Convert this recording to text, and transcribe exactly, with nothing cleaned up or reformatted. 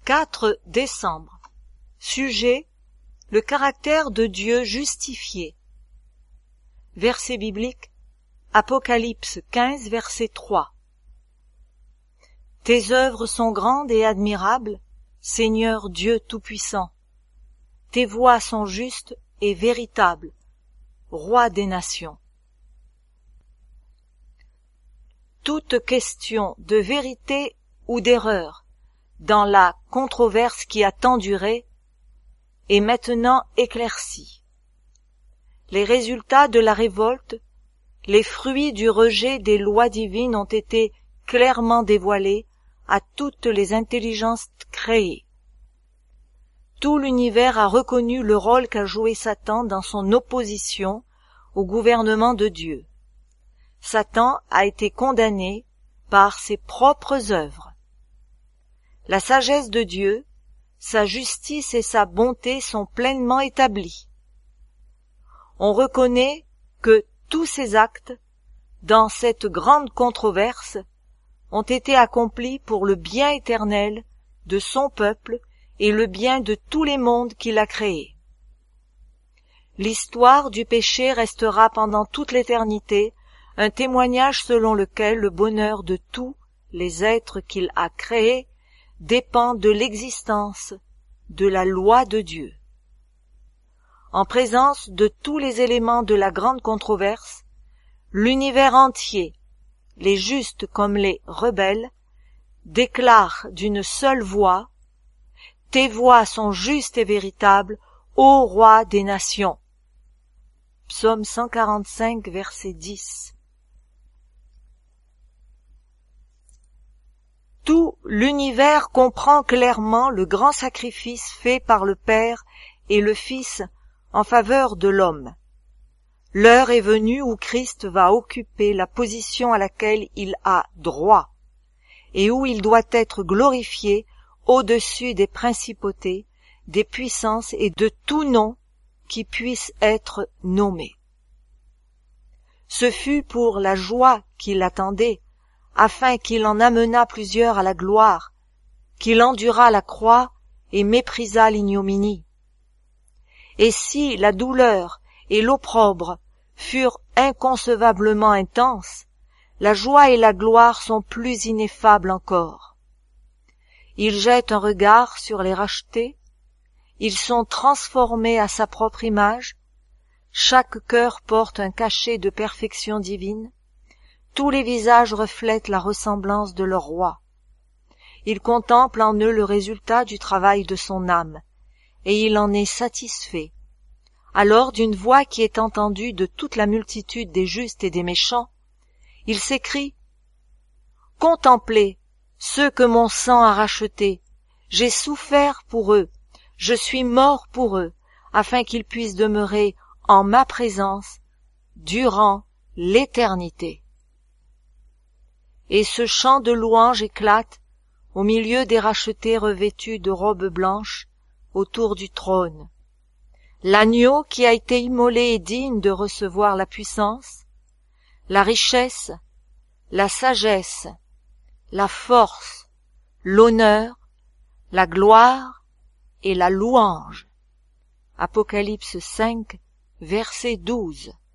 quatre décembre. Sujet: le caractère de Dieu justifié. Verset biblique: Apocalypse quinze, verset trois. Tes œuvres sont grandes et admirables, Seigneur Dieu Tout-Puissant. Tes voies sont justes et véritables, Roi des nations. Toute question de vérité ou d'erreur dans la controverse qui a tant duré est maintenant éclaircie. Les résultats de la révolte, les fruits du rejet des lois divines ont été clairement dévoilés à toutes les intelligences créées. Tout l'univers a reconnu le rôle qu'a joué Satan dans son opposition au gouvernement de Dieu. Satan a été condamné par ses propres œuvres. La sagesse de Dieu, sa justice et sa bonté sont pleinement établies. On reconnaît que tous ces actes, dans cette grande controverse, ont été accomplis pour le bien éternel de son peuple et le bien de tous les mondes qu'il a créés. L'histoire du péché restera pendant toute l'éternité un témoignage selon lequel le bonheur de tous les êtres qu'il a créés dépend de l'existence de la loi de Dieu. En présence de tous les éléments de la grande controverse, l'univers entier, les justes comme les rebelles, déclarent d'une seule voix: « Tes voies sont justes et véritables, ô Roi des nations ». Psaume cent quarante-cinq, verset dix. Tout l'univers comprend clairement le grand sacrifice fait par le Père et le Fils en faveur de l'homme. L'heure est venue où Christ va occuper la position à laquelle il a droit et où il doit être glorifié au-dessus des principautés, des puissances et de tout nom qui puisse être nommé. Ce fut pour la joie qui l'attendait, afin qu'il en amenât plusieurs à la gloire, qu'il endura la croix et méprisa l'ignominie. Et si la douleur et l'opprobre furent inconcevablement intenses, la joie et la gloire sont plus ineffables encore. Il jette un regard sur les rachetés, ils sont transformés à sa propre image, chaque cœur porte un cachet de perfection divine, tous les visages reflètent la ressemblance de leur roi. Il contemple en eux le résultat du travail de son âme, et il en est satisfait. Alors, d'une voix qui est entendue de toute la multitude des justes et des méchants, il s'écrie: « Contemplez ceux que mon sang a rachetés, j'ai souffert pour eux, je suis mort pour eux, afin qu'ils puissent demeurer en ma présence durant l'éternité. » Et ce chant de louange éclate au milieu des rachetés revêtus de robes blanches autour du trône. L'agneau qui a été immolé est digne de recevoir la puissance, la richesse, la sagesse, la force, l'honneur, la gloire et la louange. Apocalypse cinq, verset douze.